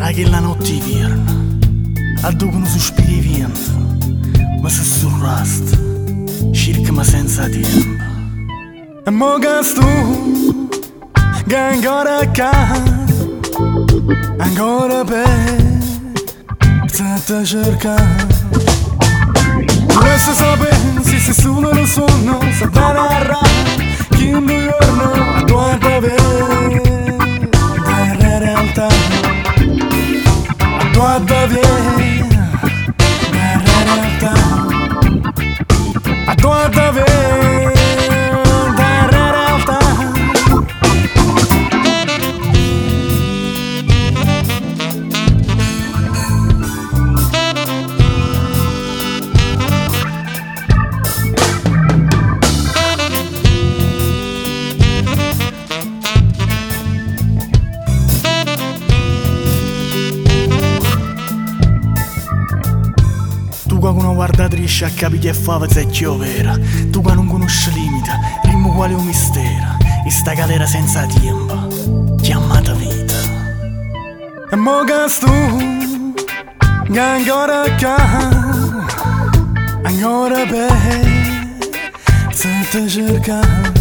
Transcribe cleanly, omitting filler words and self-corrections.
che la notte vierna addocono sospiri vento, ma se surrast circa senza tempo. E mo che sto che ancora qua, ancora per te cercare. Questo sapensi se solo lo sonno sapere a ra chi un giorno a tua vedere la realtà a tua vedere la realtà a tua vedere la realtà. Tu qua non guardatrice a capi che fa vecchio vera, tu qua non conosci limite, rimmo quale un mistero, e sta galera senza tempo, chiamata vita. E mo che sto, che ancora qua, ancora per te cercare.